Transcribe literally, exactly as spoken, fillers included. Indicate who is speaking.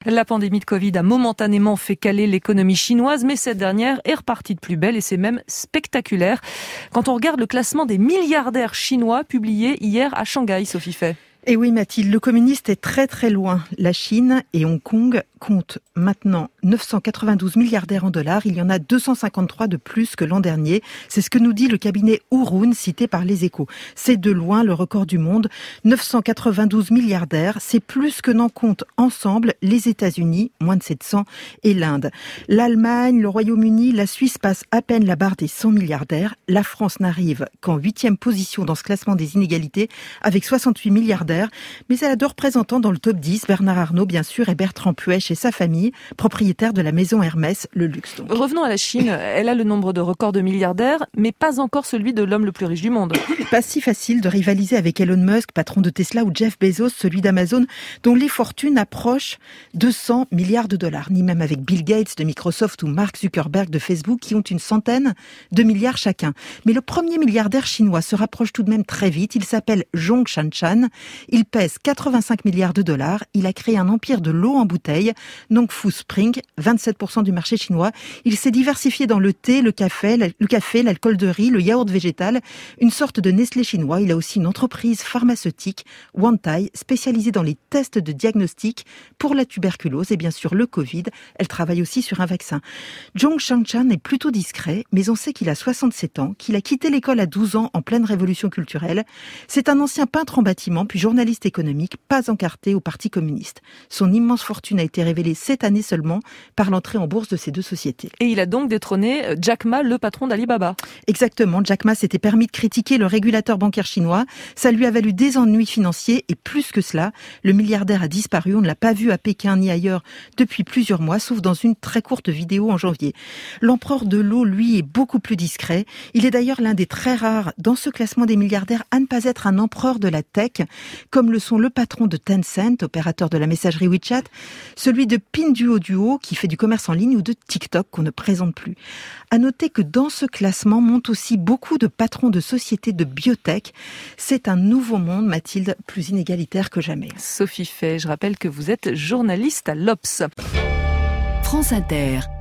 Speaker 1: La pandémie de Covid a momentanément fait caler l'économie chinoise, mais cette dernière est repartie de plus belle et c'est même spectaculaire. Quand on regarde le classement des milliardaires chinois publié hier à Shanghai, Sophie Fay.
Speaker 2: Et oui Mathilde, le communiste est très très loin. La Chine et Hong Kong comptent maintenant neuf cent quatre-vingt-douze milliardaires en dollars. Il y en a deux cent cinquante-trois de plus que l'an dernier. C'est ce que nous dit le cabinet Hurun, cité par Les Échos. C'est de loin le record du monde. neuf cent quatre-vingt-douze milliardaires, c'est plus que n'en comptent ensemble les États-Unis, moins de sept cents, et l'Inde. L'Allemagne, le Royaume-Uni, la Suisse passent à peine la barre des cent milliardaires. La France n'arrive qu'en huitième position dans ce classement des inégalités avec soixante-huit milliardaires. Mais elle a deux représentants dans le top dix, Bernard Arnault bien sûr et Bertrand Puech et sa famille, propriétaire de la maison Hermès, le luxe donc.
Speaker 1: Revenons à la Chine, elle a le nombre de records de milliardaires, mais pas encore celui de l'homme le plus riche du monde.
Speaker 2: Pas si facile de rivaliser avec Elon Musk, patron de Tesla, ou Jeff Bezos, celui d'Amazon, dont les fortunes approchent deux cents milliards de dollars, ni même avec Bill Gates de Microsoft ou Mark Zuckerberg de Facebook qui ont une centaine de milliards chacun. Mais le premier milliardaire chinois se rapproche tout de même très vite, il s'appelle Zhong Shanshan. Il pèse quatre-vingt-cinq milliards de dollars. Il a créé un empire de l'eau en bouteille, Nongfu Spring, vingt-sept pour cent du marché chinois. Il s'est diversifié dans le thé, le café, le café, l'alcool de riz, le yaourt végétal, une sorte de Nestlé chinois. Il a aussi une entreprise pharmaceutique, Wantai, spécialisée dans les tests de diagnostic pour la tuberculose et bien sûr le Covid. Elle travaille aussi sur un vaccin. Zhong Shanshan est plutôt discret, mais on sait qu'il a soixante-sept ans, qu'il a quitté l'école à douze ans en pleine révolution culturelle. C'est un ancien peintre en bâtiment, puis journaliste économique, pas encarté au Parti communiste. Son immense fortune a été révélée cette année seulement par l'entrée en bourse de ces deux sociétés.
Speaker 1: Et il a donc détrôné Jack Ma, le patron d'Alibaba.
Speaker 2: Exactement, Jack Ma s'était permis de critiquer le régulateur bancaire chinois. Ça lui a valu des ennuis financiers et plus que cela, le milliardaire a disparu. On ne l'a pas vu à Pékin ni ailleurs depuis plusieurs mois, sauf dans une très courte vidéo en janvier. L'empereur de l'eau, lui, est beaucoup plus discret. Il est d'ailleurs l'un des très rares dans ce classement des milliardaires à ne pas être un empereur de la tech, comme le sont le patron de Tencent, opérateur de la messagerie WeChat, celui de Pinduoduo, qui fait du commerce en ligne, ou de TikTok, qu'on ne présente plus. À noter que dans ce classement montent aussi beaucoup de patrons de sociétés de biotech. C'est un nouveau monde, Mathilde, plus inégalitaire que jamais.
Speaker 1: Sophie Fay, je rappelle que vous êtes journaliste à l'Obs.
Speaker 3: France Inter.